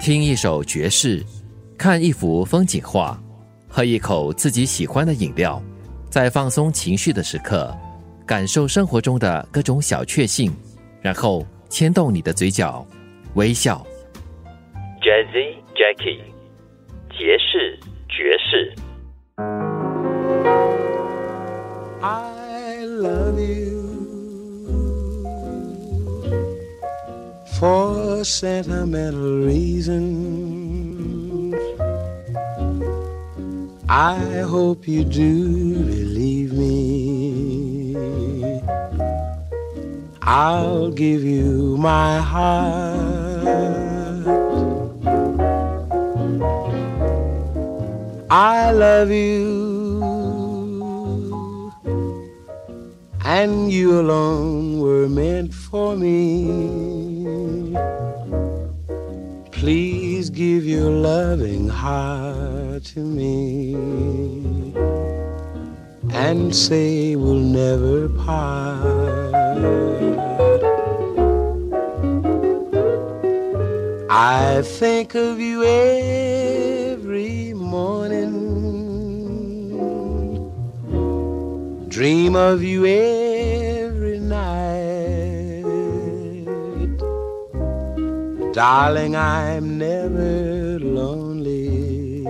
听一首爵士，看一幅风景画，喝一口自己喜欢的饮料，在放松情绪的时刻，感受生活中的各种小确幸，然后牵动你的嘴角，微笑。 Jazzy Jackie 爵士爵士。 I love you for sentimental reasons. I hope you do believe me. I'll give you my heart. I love you, and you alone were meant for me. Please give your loving heart to me, and say we'll never part. I think of you every morning, dream of you every night. Darling, I'm never lonely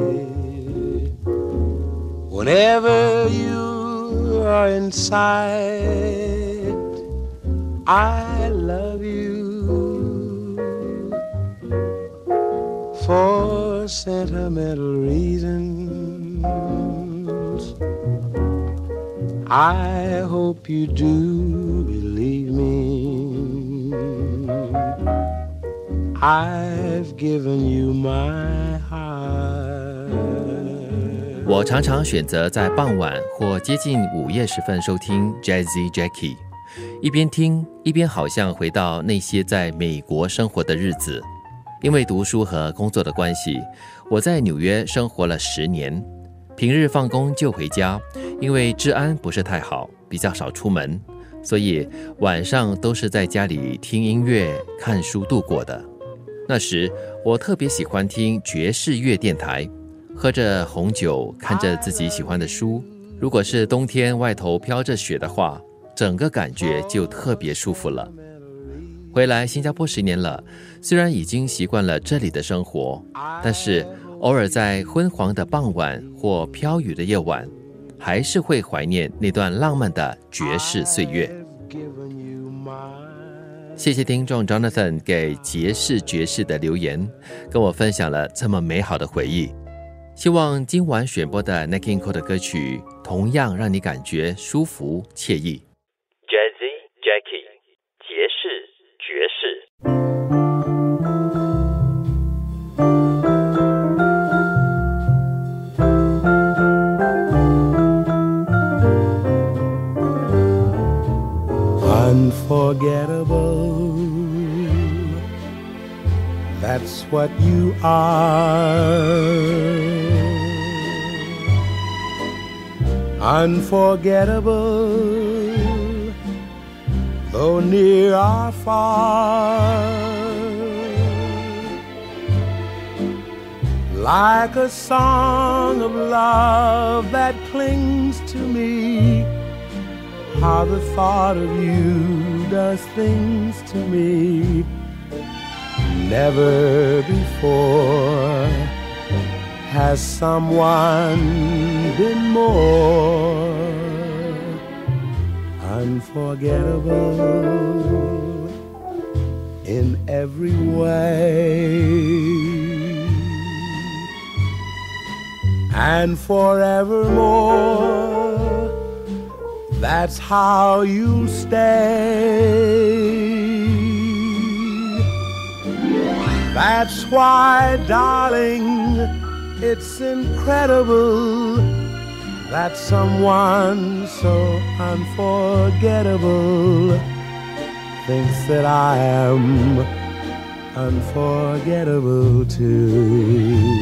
whenever you are in sight. I love you for sentimental reasons. I hope you do believe me. I've given you my heart. 我常常选择在傍晚或接近午夜时分收听 Jazzy Jackie， 一边听一边好像回到那些在美国生活的日子。因为读书和工作的关系，我在纽约生活了10年，平日放工就回家，因为治安不是太好，比较少出门，所以晚上都是在家里听音乐看书度过的。那时我特别喜欢听爵士乐电台，喝着红酒，看着自己喜欢的书。如果是冬天外头飘着雪的话，整个感觉就特别舒服了。回来新加坡10年了，虽然已经习惯了这里的生活，但是偶尔在昏黄的傍晚或飘雨的夜晚，还是会怀念那段浪漫的爵士岁月。谢谢听众 Jonathan 给爵士爵士的留言，跟我分享了这么美好的回忆。希望今晚选播的 Nat King Cole 的歌曲同样让你感觉舒服惬意。 Jazzy Jackie 爵士爵士。 Unforgettable, that's what you are. Unforgettable, though near or far. Like a song of love that clings to me, how the thought of you does things to me. Never before has someone been more unforgettable in every way. And forevermore, that's how you'll stay. That's why, darling, it's incredible that someone so unforgettable thinks that I am unforgettable too.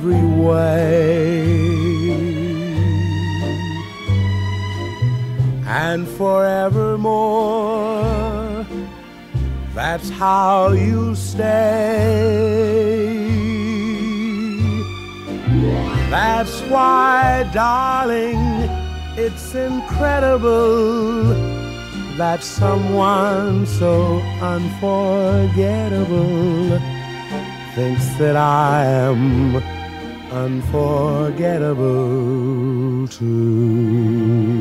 every way. And forevermore, that's how you stay. That's why, darling, it's incredible that someone so unforgettable thinks that I am unforgettable too.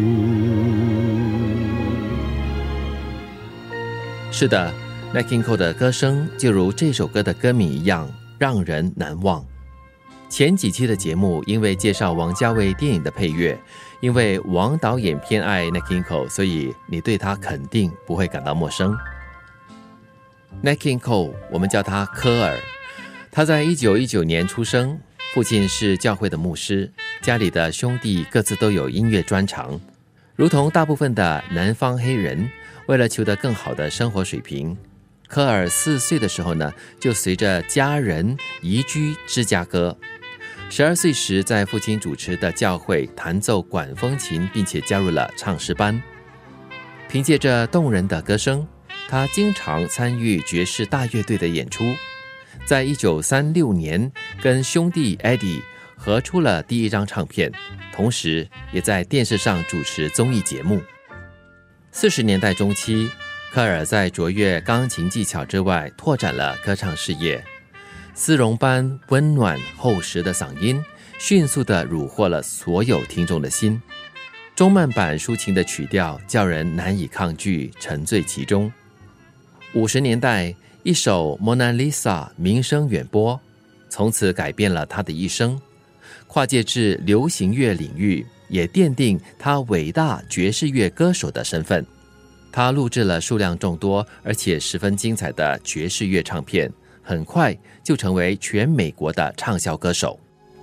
是的 Nat King Cole 的歌声就如这首歌的歌名一样，让人难忘。前几期的节目因为介绍王家卫电影的配乐，因为王导演偏爱 Nat King Cole， 所以你对他肯定不会感到陌生。Nat King Cole 我们叫他科尔，他在1919年出生，父亲是教会的牧师，家里的兄弟各自都有音乐专长。如同大部分的南方黑人，为了求得更好的生活水平，科尔4岁的时候呢，就随着家人移居芝加哥。12岁时，在父亲主持的教会弹奏管风琴，并且加入了唱诗班。凭借着动人的歌声，他经常参与爵士大乐队的演出。在1936年，跟兄弟 Eddie 合出了第一张唱片，同时也在电视上主持综艺节目。40年代中期，科尔在卓越钢琴技巧之外，拓展了歌唱事业。丝绒般温暖厚实的嗓音，迅速地虏获了所有听众的心。中慢板抒情的曲调，叫人难以抗拒，沉醉其中。50年代，一首《Mona Lisa》名声远播，从此改变了他的一生。跨界至流行乐领域，也奠定他伟大爵士乐歌手的身份。他录制了数量众多而且十分精彩的爵士乐唱片，很快就成为全美国的畅销歌手。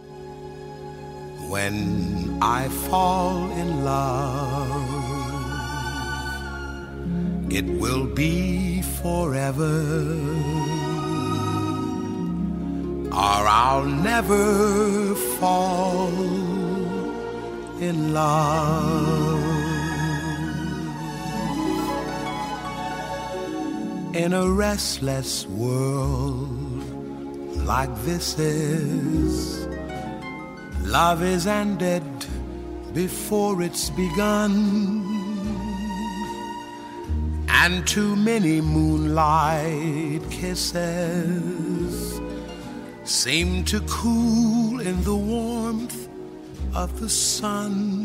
When I fall in love, it will be forever, or I'll never fall in love. In a restless world like this is, love is ended before it's begun, and too many moonlight kisses seem to cool in the warmth of the sun.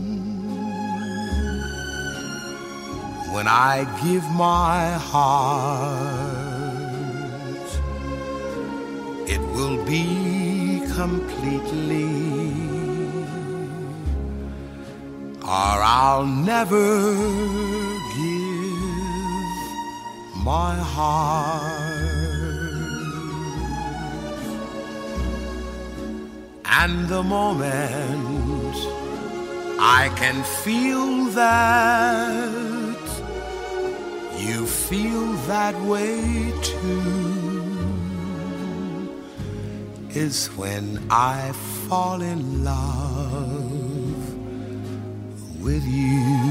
When I give my heart, it will be completely, or I'll never give my heart. And the moment I can feel that you feel that way too, is when I fall in love with you.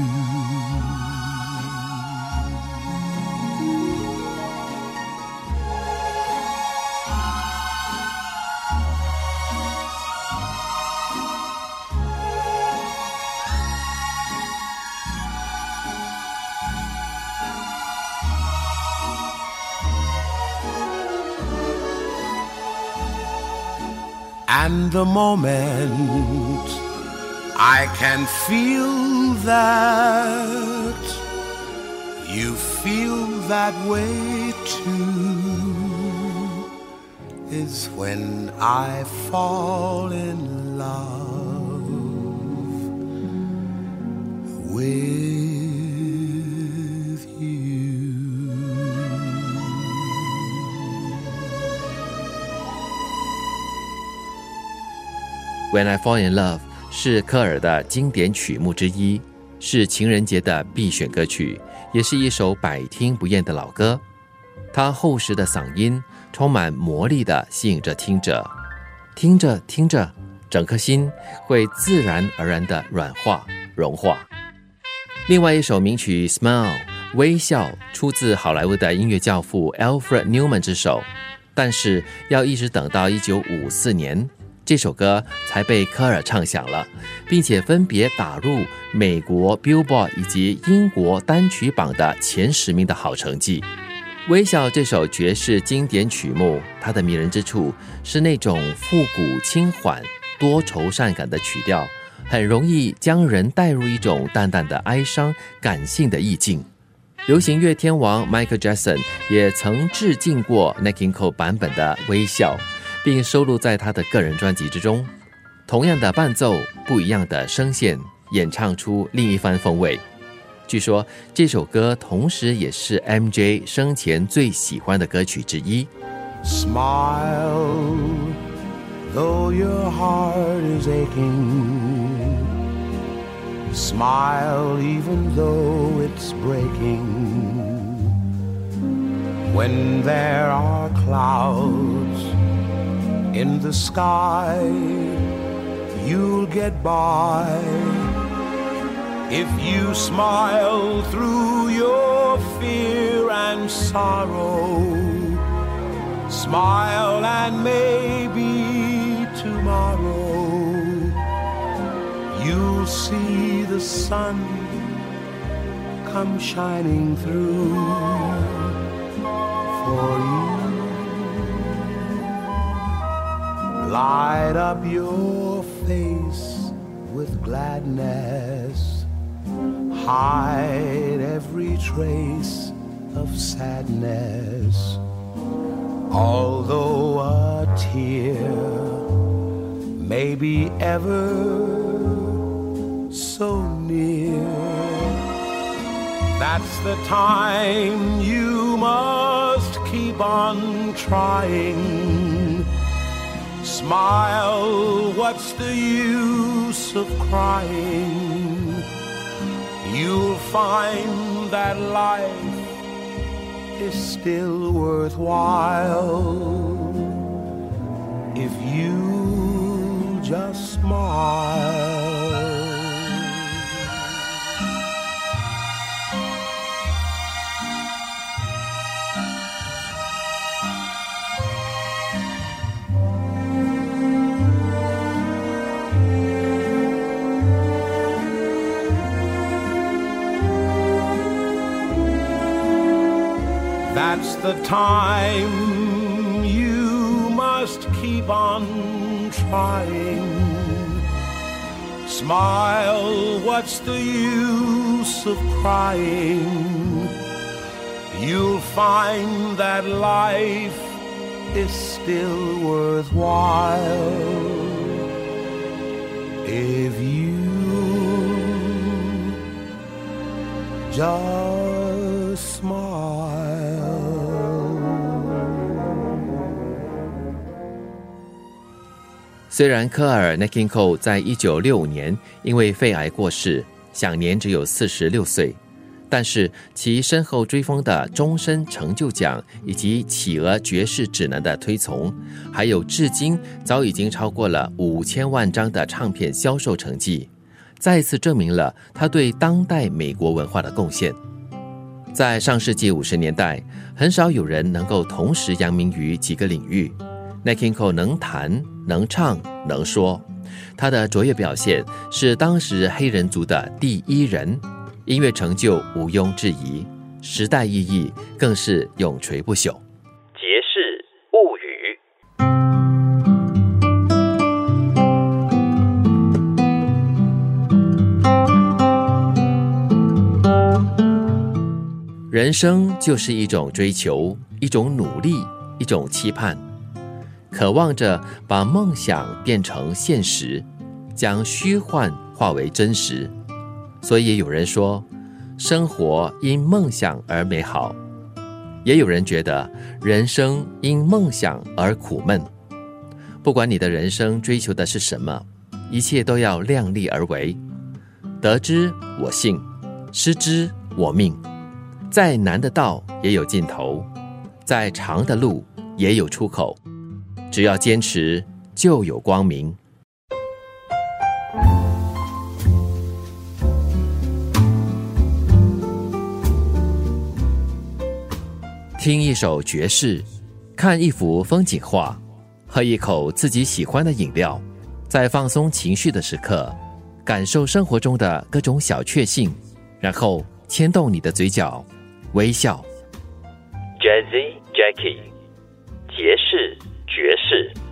And the moment I can feel that you feel that way too, is when I fall in love with When I Fall in Love 是科尔的经典曲目之一，是情人节的必选歌曲，也是一首百听不厌的老歌。他厚实的嗓音充满魔力地吸引着听者。 听着听着，整颗心会自然而然地软化融化。另外一首名曲 Smile 微笑出自好莱坞的音乐教父 Alfred Newman 之手，但是要一直等到1954年，这首歌才被科尔唱响了，并且分别打入美国 Billboard 以及英国单曲榜的前10名的好成绩。微笑这首爵士经典曲目，它的迷人之处是那种复古轻缓多愁善感的曲调，很容易将人带入一种淡淡的哀伤感性的意境。流行乐天王 Michael Jackson 也曾致敬过 Nat King Cole 版本的微笑，并收录在他的个人专辑之中。同样的伴奏，不一样的声线，演唱出另一番风味。据说这首歌同时也是 MJ 生前最喜欢的歌曲之一。 Smile, though your heart is aching. Smile even though it's breaking. When there are clouds in the sky, you'll get by if you smile through your fear and sorrow. Smile and maybe tomorrow you'll see the sun come shining through for you. Light up your face with gladness, hide every trace of sadness. Although a tear may be ever so near, that's the time you must keep on trying. Smile, what's the use of crying? You'll find that life is still worthwhile if you just smile. That's the time you must keep on trying. Smile, what's the use of crying? You'll find that life is still worthwhile if you just smile. 虽然科尔 Nat King Cole 在1965年因为肺癌过世，享年只有46岁，但是其身后追封的终身成就奖以及企鹅爵士指南的推崇，还有至今早已经超过了5000万张的唱片销售成绩，再次证明了他对当代美国文化的贡献。在上世纪50年代，很少有人能够同时扬名于几个领域。Nat King Cole 能弹、能唱、能说，他的卓越表现是当时黑人族的第一人，音乐成就毋庸置疑，时代意义更是永垂不朽。 爵士物语。 人生就是一种追求，一种努力，一种期盼，渴望着把梦想变成现实，将虚幻化为真实。所以也有人说，生活因梦想而美好，也有人觉得人生因梦想而苦闷。不管你的人生追求的是什么，一切都要量力而为。得之我幸，失之我命。再难的道也有尽头，再长的路也有出口。只要坚持， 就有光明。听一首爵士，看一幅风景画，喝一口自己喜欢的饮料，在放松情绪的时刻，感受生活中的各种小确幸，然后牵动你的嘴角，微笑。 Jazzy Jackie， 爵士爵士。